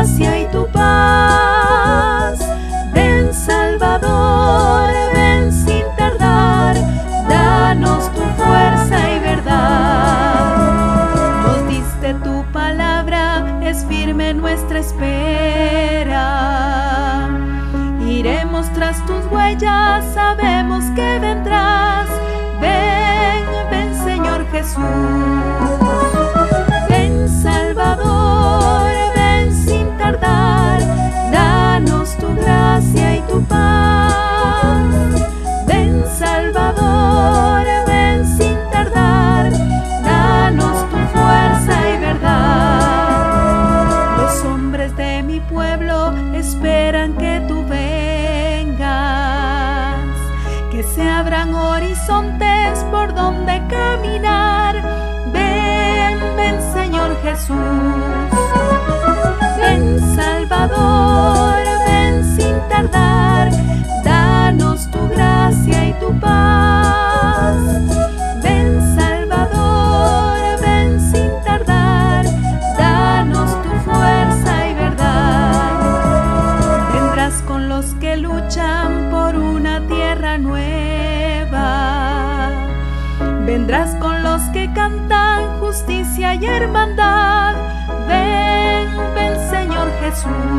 gracia y tu paz. Ven Salvador, ven sin tardar, danos tu fuerza y verdad. Nos diste tu palabra, es firme nuestra espera. Iremos tras tus huellas, sabemos que vendrás. Ven, ven Señor Jesús. Ven Salvador, ven sin tardar, danos tu gracia y tu paz. Ven Salvador, ven sin tardar, danos tu fuerza y verdad. Los hombres de mi pueblo esperan que tú vengas, que se abran horizontes por donde caminar. Ven, ven Señor Jesús. Ven Salvador, ven sin tardar, danos tu gracia y tu paz. Ven Salvador, ven sin tardar, danos tu fuerza y verdad. Vendrás con los que luchan por una tierra nueva. Vendrás con los que cantan justicia y hermandad. Ven, ven Señor Jesús.